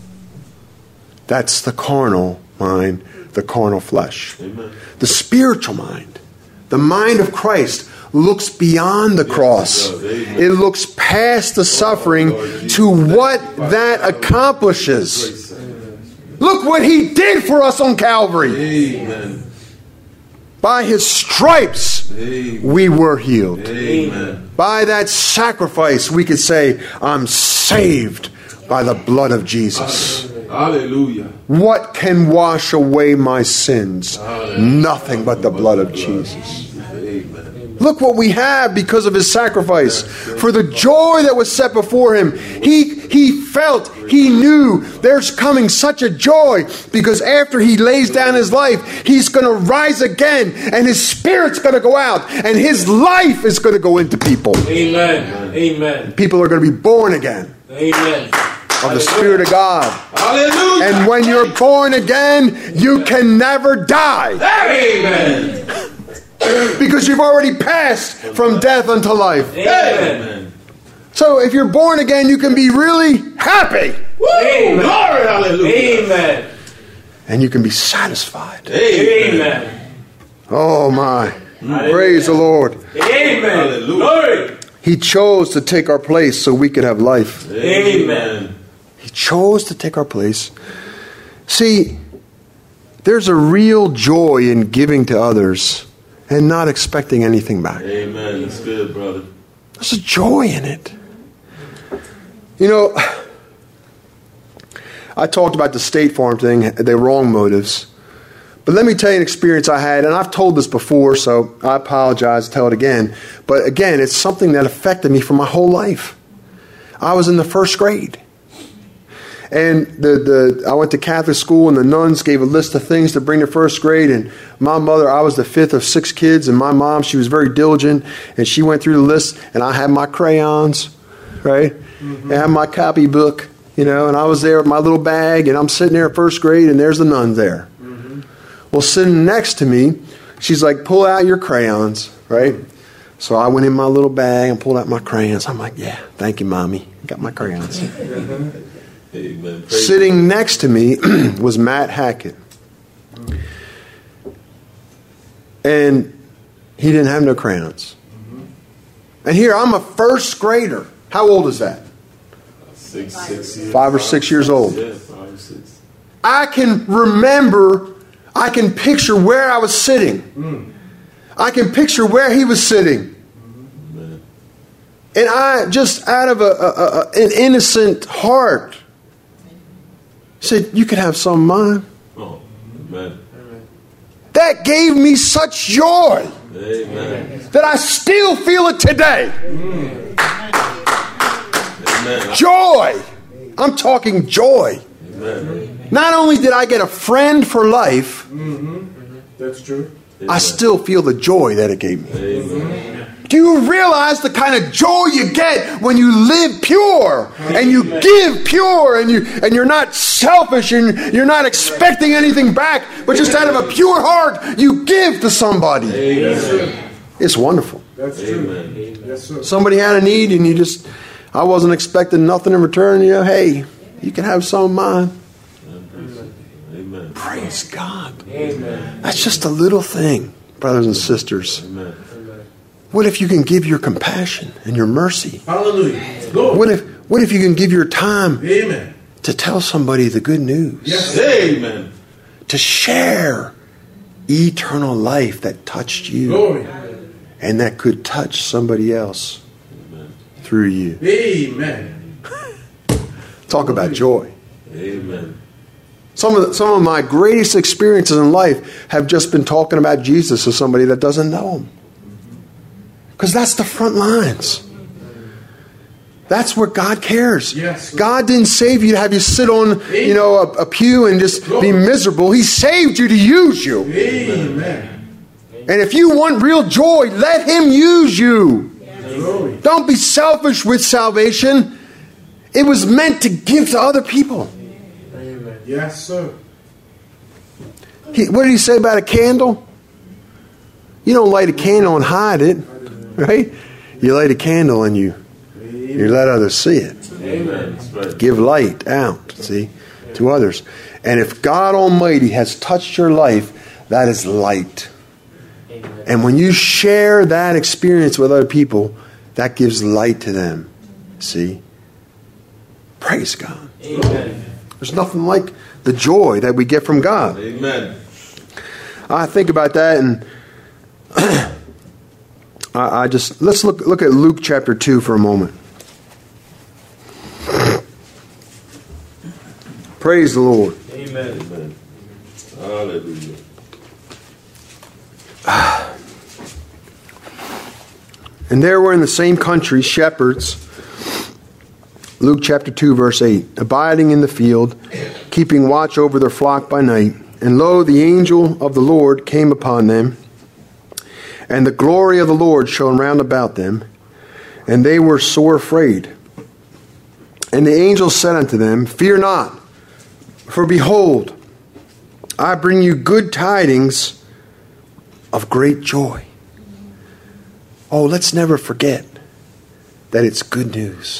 That's the carnal mind, the carnal flesh. Amen. The spiritual mind, the mind of Christ, looks beyond the cross. it does. Amen. It looks past the suffering to what that accomplishes. Look what he did for us on Calvary. Amen. By his stripes, Amen. we were healed. Amen. By that sacrifice, we could say, I'm saved by the blood of Jesus. Hallelujah. What can wash away my sins? Nothing but the blood of Jesus. Amen. Look what we have because of his sacrifice. For the joy that was set before him, he, he felt, he knew there's coming such a joy because after he lays down his life, he's going to rise again and his spirit's going to go out and his life is going to go into people. Amen. Amen. People are going to be born again Amen. of the Spirit of God. Hallelujah. And when you're born again, you can never die. Amen. Because you've already passed from death unto life. Amen. So if you're born again, you can be really happy. Amen. Glory, hallelujah. Amen. And you can be satisfied. Amen. Oh my. Praise the Lord. Amen. Hallelujah. Glory. He chose to take our place so we could have life. Amen. He chose to take our place. See, there's a real joy in giving to others and not expecting anything back. Amen. That's good, brother. There's a joy in it. You know, I talked about the State Farm thing, the wrong motives. But let me tell you an experience I had, and I've told this before, so I apologize to tell it again. But again, it's something that affected me for my whole life. I was in the first grade. And the, the I went to Catholic school, and the nuns gave a list of things to bring to first grade. And my mother, I was the fifth of six kids, and my mom, she was very diligent, and she went through the list, and I had my crayons, right? Mm-hmm. I had my copybook, you know, and I was there with my little bag, and I'm sitting there at first grade, and there's the nun there. Mm-hmm. Well, sitting next to me, she's like, pull out your crayons, right? So I went in my little bag and pulled out my crayons. I'm like, yeah, thank you, Mommy. I got my crayons. Amen. Sitting next to me was Matt Hackett. And he didn't have no crayons. And here, I'm a first grader. How old is that? Six, six years. Five or six years old. Yeah, five or six. I can remember, I can picture where I was sitting. I can picture where he was sitting. Amen. And I, just out of a, a, a, an innocent heart, said, you could have some of mine. Oh, amen. That gave me such joy Amen. that I still feel it today. Amen. Joy. I'm talking joy. Amen. Not only did I get a friend for life, That's true. I still feel the joy that it gave me. Amen. Do you realize the kind of joy you get when you live pure and you give pure and you and you're not selfish and you're not expecting anything back, but just out of a pure heart you give to somebody? Amen. It's wonderful. That's true. Yes, sir. Somebody had a need and you just, I wasn't expecting nothing in return. You know, hey, you can have some of mine. Amen. Praise God. Amen. That's just a little thing, brothers and sisters. Amen. What if you can give your compassion and your mercy? Hallelujah. Lord. What if what if you can give your time Amen. to tell somebody the good news? Yes. Amen. To share eternal life that touched you Glory. and that could touch somebody else through you. Amen. Talk about joy. Amen. Some of the, some of my greatest experiences in life have just been talking about Jesus to somebody that doesn't know him. Because that's the front lines. That's where God cares. Yes. God didn't save you to have you sit on, you know, a, a pew and just be miserable. He saved you to use you. Amen. And if you want real joy, let him use you. Glory. Don't be selfish with salvation. It was meant to give to other people. Amen. Yes, sir. He, what did he say about a candle? You don't light a candle and hide it, right? You light a candle and you you let others see it. Amen. That's right. Give light out, see, to others. And if God Almighty has touched your life, that is light. And when you share that experience with other people, that gives light to them. See? Praise God. Amen. There's nothing like the joy that we get from God. Amen. I think about that, and I, I just let's look look at Luke chapter two for a moment. Praise the Lord. Amen. Amen. Hallelujah. And there were in the same country shepherds, Luke chapter two, verse eight, abiding in the field, keeping watch over their flock by night. And lo, the angel of the Lord came upon them, and the glory of the Lord shone round about them, and they were sore afraid. And the angel said unto them, Fear not, for behold, I bring you good tidings of great joy. Oh, let's never forget that it's good news.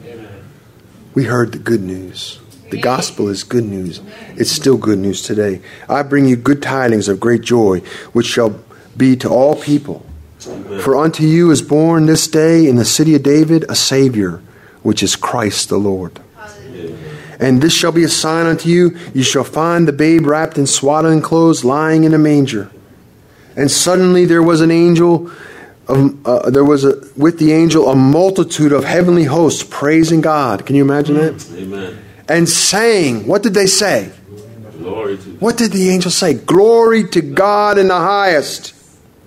We heard the good news. The gospel is good news. It's still good news today. I bring you good tidings of great joy, which shall be to all people. For unto you is born this day in the city of David a Savior, which is Christ the Lord. And this shall be a sign unto you. You shall find the babe wrapped in swaddling clothes, lying in a manger. And suddenly there was an angel, um, uh, there was a, with the angel a multitude of heavenly hosts praising God. Can you imagine that? Amen. And saying, what did they say? Glory to What did the angel say? Glory to God in the highest.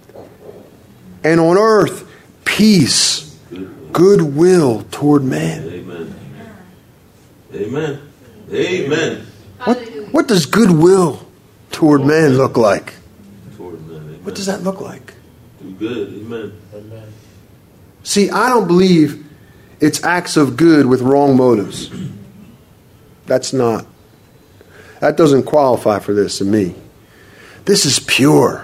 And on earth, peace, goodwill toward man. Amen. Amen. Amen. What, what does goodwill toward man look like? Toward man. Amen. What does that look like? Do good. Amen. See, I don't believe it's acts of good with wrong motives. That's not. That doesn't qualify for this in me. This is pure.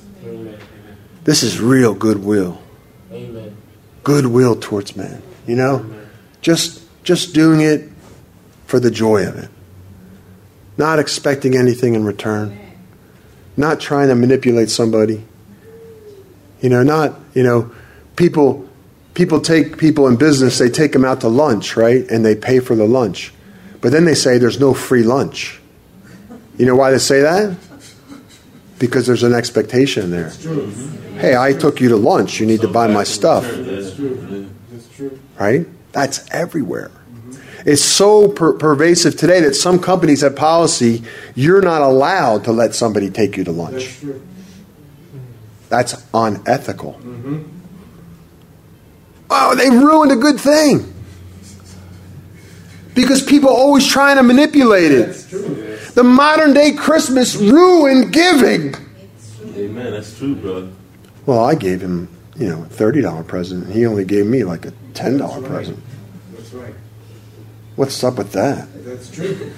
This is real goodwill. Amen. Goodwill towards man. You know? Just just doing it for the joy of it. Not expecting anything in return. Not trying to manipulate somebody. You know, not, you know, people people take people in business, they take them out to lunch, right? And they pay for the lunch. But then they say there's no free lunch. You know why they say that? Because there's an expectation there. Hey, I took you to lunch. You need to buy my stuff. That's true. That's true. Right? That's everywhere. It's so per- pervasive today that some companies have policy, you're not allowed to let somebody take you to That's lunch. true. That's unethical. Oh, they ruined a good thing. Because people are always trying to manipulate it. That's true. The modern day Christmas ruined giving. Amen. That's true, brother. Well, I gave him, you know, a thirty dollar present, and he only gave me like a ten dollar That's right. present. That's right. What's up with that? That's true.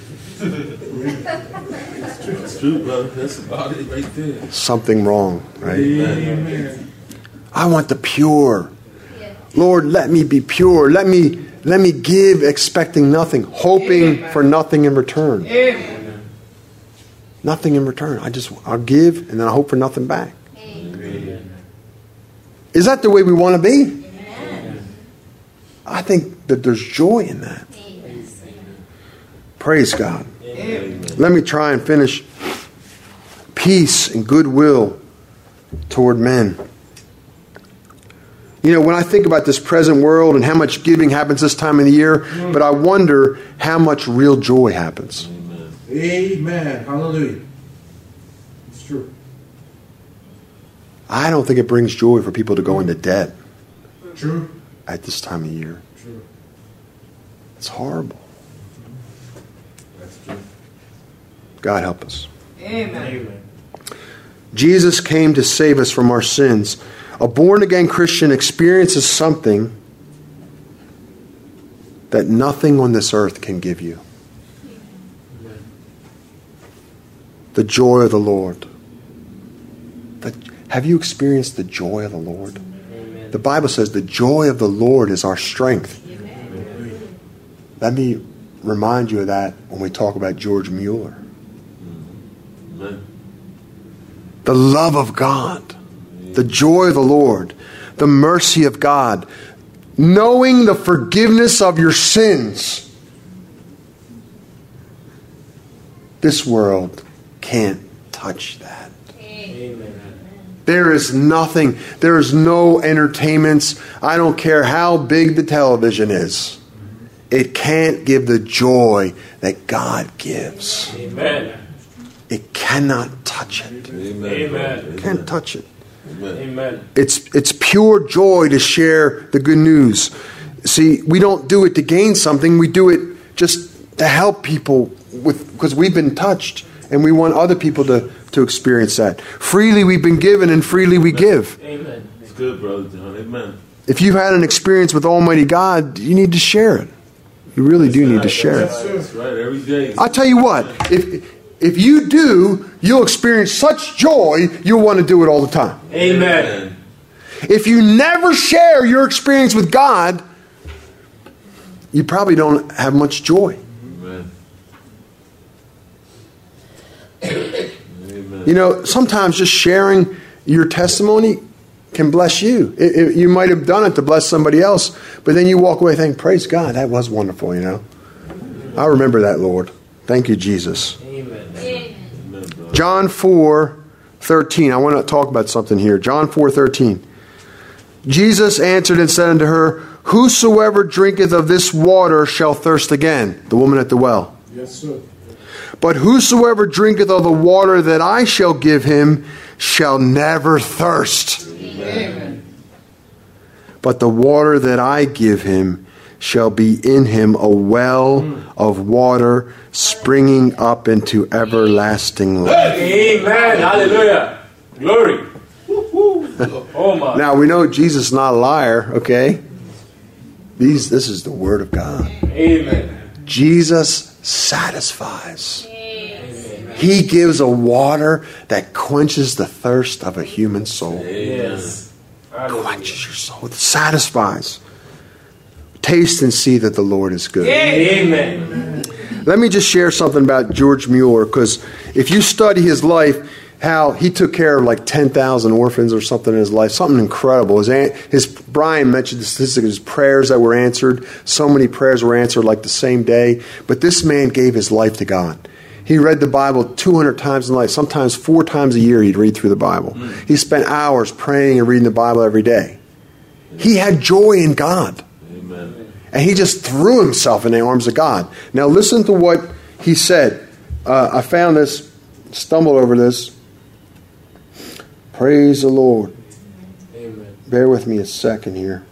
That's true, brother. That's about it right there. Something wrong, right? Amen. I want the pure. Yeah. Lord, let me be pure. Let me let me give expecting nothing, hoping for nothing in return. Amen. Nothing in return. I just I'll give and then I hope for nothing back. Amen. Is that the way we want to be? Amen. I think that there's joy in that. Amen. Praise God. Amen. Let me try and finish. Peace and goodwill toward men. You know, when I think about this present world and how much giving happens this time of the year, but I wonder how much real joy happens. Amen. Amen. Hallelujah. It's true. I don't think it brings joy for people to go into debt True. at this time of year. True. It's horrible. That's true. God help us. Amen. Amen. Jesus came to save us from our sins. A born-again Christian experiences something that nothing on this earth can give you. The joy of the Lord. The, have you experienced the joy of the Lord? Amen. The Bible says the joy of the Lord is our strength. Let me remind you of that when we talk about George Mueller. Amen. The love of God, the joy of the Lord, the mercy of God, knowing the forgiveness of your sins. This world can't touch that. Amen. There is nothing, there is no entertainments. I don't care how big the television is. It can't give the joy that God gives. Amen. It cannot touch it. Amen. Amen. Can't touch it. Amen. Amen. It's it's pure joy to share the good news. See, we don't do it to gain something. We do it just to help people with because we've been touched and we want other people to, to experience that. Freely we've been given and freely we give. Amen. It's good, Brother John. Amen. If you've had an experience with Almighty God, you need to share it. You really do need to share it. That's right. Every day. I'll tell you what, if if you do, you'll experience such joy, you'll want to do it all the time. Amen. If you never share your experience with God, you probably don't have much joy. Amen. Amen. You know, sometimes just sharing your testimony can bless you. It, it, you might have done it to bless somebody else, but then you walk away thinking, praise God, that was wonderful, you know. I remember that, Lord. Thank you, Jesus. Amen. Amen. Amen, brother. John four thirteen. I want to talk about something here. John four thirteen. Jesus answered and said unto her, whosoever drinketh of this water shall thirst again. The woman at the well. Yes, sir. But whosoever drinketh of the water that I shall give him shall never thirst. Amen. But the water that I give him shall be in him a well of water springing up into everlasting life. Amen. Hallelujah. Glory. Oh my. Now we know Jesus is not a liar, okay? These, this is the Word of God. Amen. Jesus satisfies. Amen. He gives a water that quenches the thirst of a human soul. Yes. Hallelujah. Quenches your soul. It satisfies. Taste and see that the Lord is good. Amen. Let me just share something about George Mueller, because if you study his life, how he took care of like ten thousand orphans or something in his life, something incredible. His, aunt, his Brian mentioned the statistic of his prayers that were answered. So many prayers were answered like the same day. But this man gave his life to God. He read the Bible two hundred times in life. Sometimes four times a year he'd read through the Bible. Mm. He spent hours praying and reading the Bible every day. He had joy in God. Amen. And he just threw himself in the arms of God. Now listen to what he said. Uh, I found this, stumbled over this. Praise the Lord. Amen. Bear with me a second here.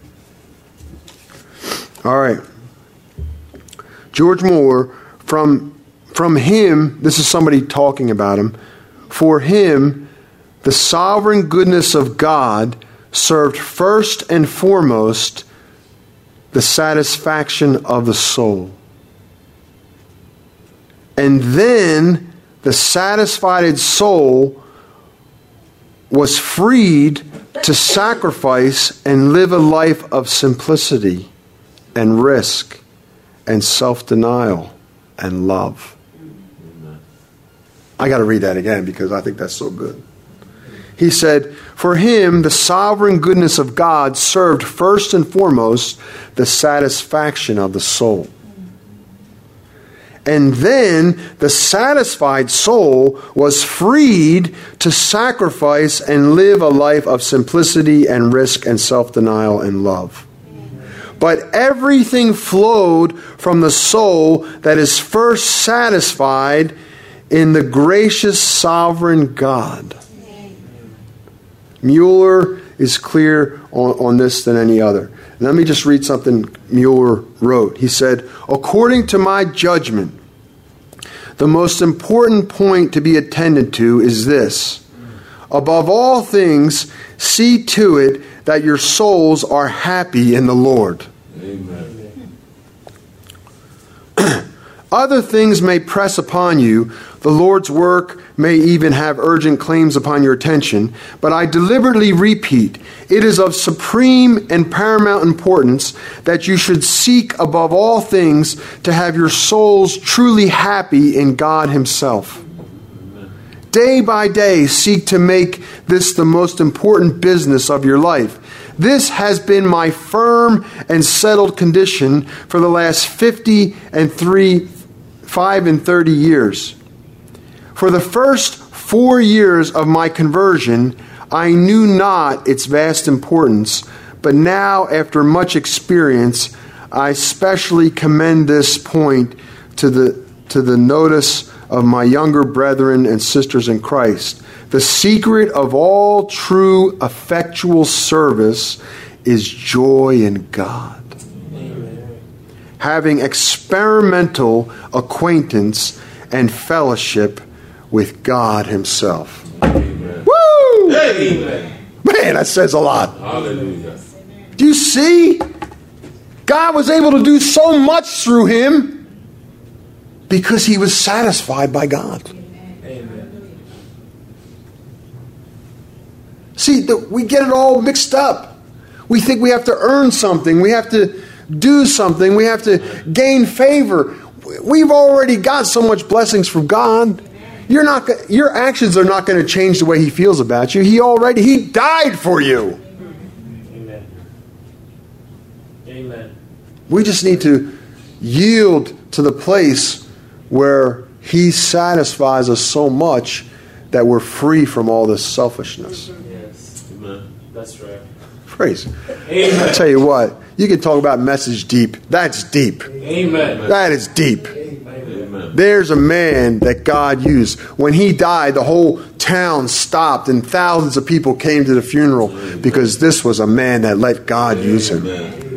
All right. George Mueller, from, from him, this is somebody talking about him. For him, the sovereign goodness of God served first and foremost the satisfaction of the soul. And then the satisfied soul was freed to sacrifice and live a life of simplicity and risk and self-denial and love. I got to read that again because I think that's so good. He said, for him, the sovereign goodness of God served first and foremost the satisfaction of the soul. And then the satisfied soul was freed to sacrifice and live a life of simplicity and risk and self-denial and love. But everything flowed from the soul that is first satisfied in the gracious sovereign God. Mueller is clear on, on this than any other. Let me just read something Mueller wrote. He said, according to my judgment, the most important point to be attended to is this. Above all things, see to it that your souls are happy in the Lord. Amen. Other things may press upon you. The Lord's work may even have urgent claims upon your attention. But I deliberately repeat, it is of supreme and paramount importance that you should seek above all things to have your souls truly happy in God Himself. Day by day, seek to make this the most important business of your life. This has been my firm and settled condition for the last fifty and three, five and thirty years. For the first four years of my conversion, I knew not its vast importance, but now, after much experience, I specially commend this point to the to the notice of my younger brethren and sisters in Christ. The secret of all true effectual service is joy in God. Amen. Having experimental acquaintance and fellowship with God Himself. Amen. Woo! Amen. Man, that says a lot. Hallelujah. Do you see? God was able to do so much through him because he was satisfied by God. Amen. See, the, we get it all mixed up. We think we have to earn something. We have to do something. We have to gain favor. We've already got so much blessings from God. You're not. Your actions are not going to change the way He feels about you. He already He died for you. Amen. Amen. We just need to yield to the place where He satisfies us so much that we're free from all this selfishness. Yes. Amen. That's right. Praise. Amen. I tell you what, you can talk about message deep. That's deep. Amen. That is deep. Amen. There's a man that God used. When he died, the whole town stopped and thousands of people came to the funeral because this was a man that let God use him.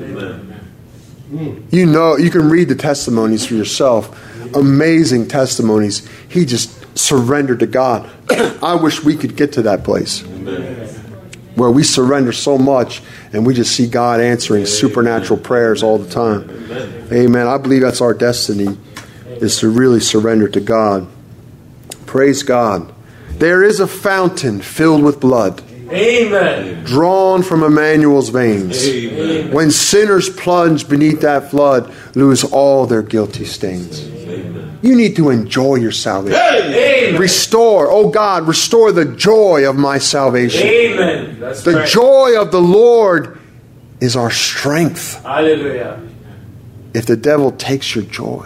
Amen. You know, you can read the testimonies for yourself. Amazing testimonies. He just surrendered to God. I wish we could get to that place Amen. where we surrender so much and we just see God answering supernatural prayers all the time. Amen. Amen. I believe that's our destiny, is to really surrender to God. Praise God. There is a fountain filled with blood, Amen. drawn from Emmanuel's veins. Amen. When sinners plunge beneath that flood, lose all their guilty stains. Amen. You need to enjoy your salvation. Amen. Restore, oh God, restore the joy of my salvation. Amen. That's The right. joy of the Lord is our strength. Hallelujah. If the devil takes your joy,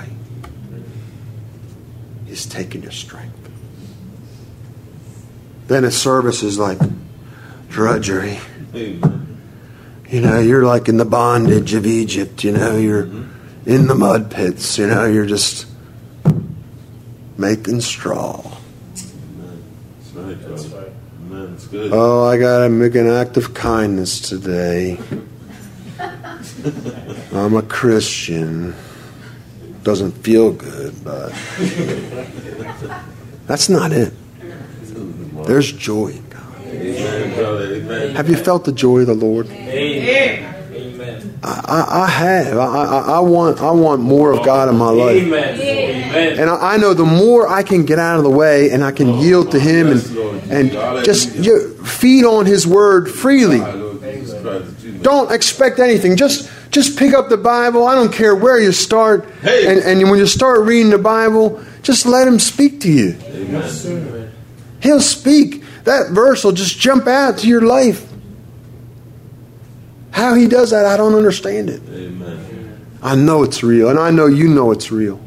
he's taking your strength. Then a service is like drudgery. Amen. You know, you're like in the bondage of Egypt. You know, you're in the mud pits. You know, you're just making straw. Amen. That's right, That's brother. right. Amen. That's good. Oh, I gotta make an act of kindness today. I'm a Christian. Doesn't feel good, but that's not it. There's joy in God. Amen, brother. Amen. Have you felt the joy of the Lord? Amen. Amen. I, I, I have. I, I, I want I want more of God in my life. Amen. Amen. And I, I know the more I can get out of the way and I can yield to Him and, and just you, feed on His Word freely. My Lord Jesus Christ, that you may- Don't expect anything. Just just pick up the Bible. I don't care where you start. Hey. And, and when you start reading the Bible, just let Him speak to you. Amen. He'll speak. That verse will just jump out to your life. How He does that, I don't understand it. Amen. I know it's real, and I know you know it's real.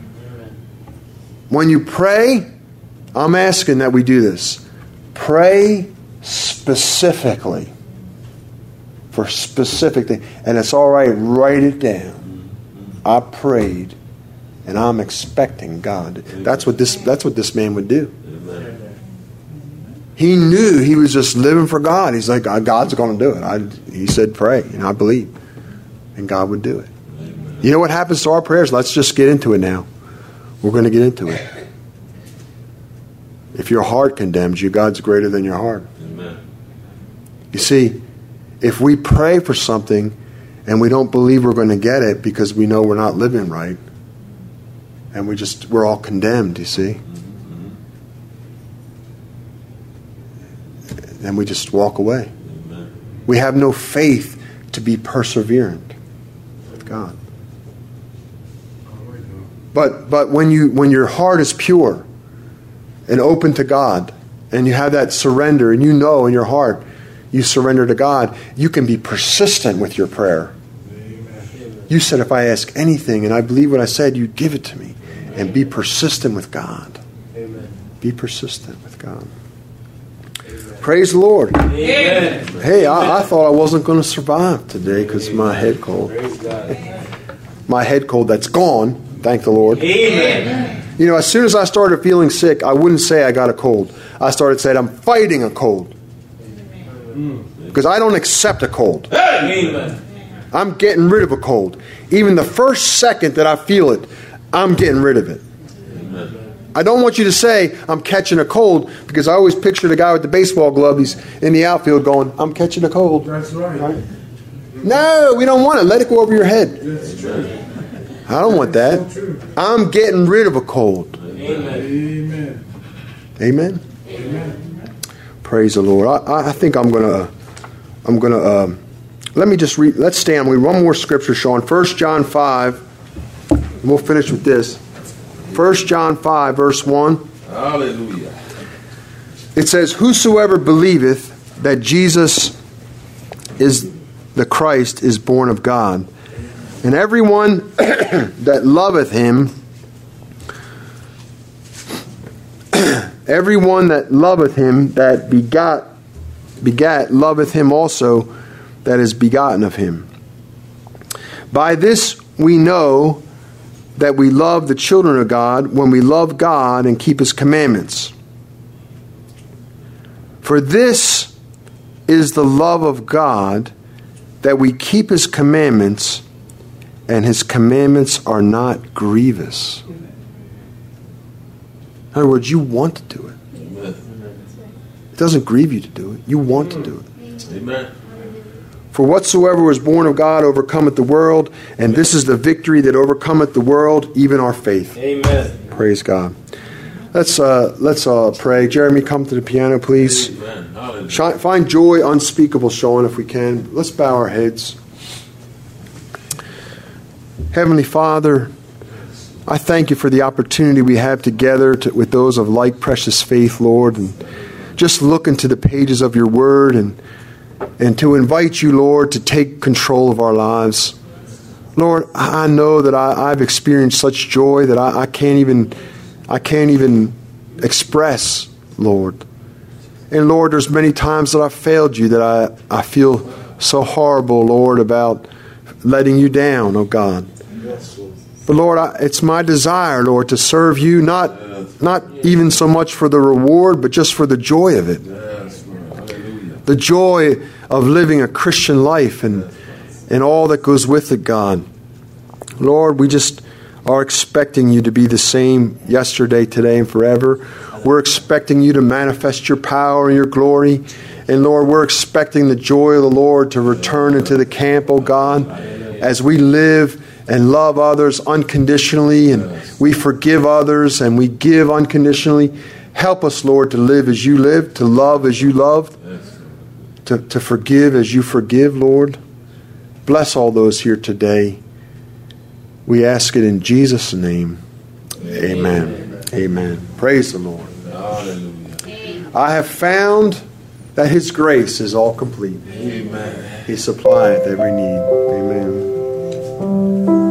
When you pray, I'm asking that we do this. Pray specifically. For specific things. And it's all right, write it down. I prayed, and I'm expecting God. That's what this, that's what this man would do. Amen. He knew he was just living for God. He's like, God's going to do it. I, he said, pray, and I believe. And God would do it. Amen. You know what happens to our prayers? Let's just get into it now. We're going to get into it. If your heart condemns you, God's greater than your heart. Amen. You see, if we pray for something and we don't believe we're going to get it because we know we're not living right, and we just, we're all condemned, you see. And we just walk away. Amen. We have no faith to be perseverant with God. But but when you when your heart is pure and open to God, and you have that surrender, and you know in your heart you surrender to God, you can be persistent with your prayer. Amen. You said, if I ask anything and I believe what I said, you'd give it to me. And be persistent with God. Amen. Be persistent with God. Praise the Lord. Amen. Hey, I, I thought I wasn't going to survive today because my head cold. Praise God. My head cold that's gone. Thank the Lord. Amen. You know, as soon as I started feeling sick, I wouldn't say I got a cold. I started saying I'm fighting a cold. Because I don't accept a cold. Amen. I'm getting rid of a cold. Even the first second that I feel it, I'm getting rid of it. I don't want you to say I'm catching a cold, because I always picture the guy with the baseball glove. He's in the outfield going, I'm catching a cold. That's right. Right? No, we don't want it. Let it go over your head. That's true. I don't want So that. true. I'm getting rid of a cold. Amen. Amen. Amen. Amen. Praise the Lord. I, I think I'm gonna, I'm gonna. Um, let me just read. Let's stand. We one more scripture, Sean. First John five. And we'll finish with this. First John five, verse one. Hallelujah. It says, "Whosoever believeth that Jesus is the Christ is born of God, and everyone that loveth him, everyone that loveth him that begot, begat, loveth him also that is begotten of him. By this we know that we love the children of God, when we love God and keep his commandments. For this is the love of God, that we keep his commandments, and his commandments are not grievous." In other words, you want to do it. Amen. It doesn't grieve you to do it. You want to do it. Amen. For whatsoever was born of God overcometh the world, and this is the victory that overcometh the world, even our faith. Amen. Praise God. Let's uh, let's uh, pray. Jeremy, come to the piano, please. Amen. Hallelujah. Shi- Find joy unspeakable, Sean, if we can. Let's bow our heads. Heavenly Father, I thank you for the opportunity we have together to, with those of like precious faith, Lord, and just look into the pages of your word and and to invite you, Lord, to take control of our lives. Lord, I know that I, I've experienced such joy that I, I can't even I can't even express, Lord. And Lord, there's many times that I've failed you, that I, I feel so horrible, Lord, about letting you down, oh God. But Lord, I, it's my desire, Lord, to serve you, not not even so much for the reward, but just for the joy of it. Yes, Lord. Hallelujah. The joy of living a Christian life and and all that goes with it, God. Lord, we just are expecting you to be the same yesterday, today, and forever. We're expecting you to manifest your power and your glory. And Lord, we're expecting the joy of the Lord to return into the camp, oh God, as we live and love others unconditionally, and we forgive others and we give unconditionally. Help us, Lord, to live as you lived, to love as you loved, to, to forgive as you forgive, Lord. Bless all those here today. We ask it in Jesus' name. Amen. Amen. Amen. Praise the Lord. Hallelujah. I have found that His grace is all complete. Amen. He supplieth every need. Amen.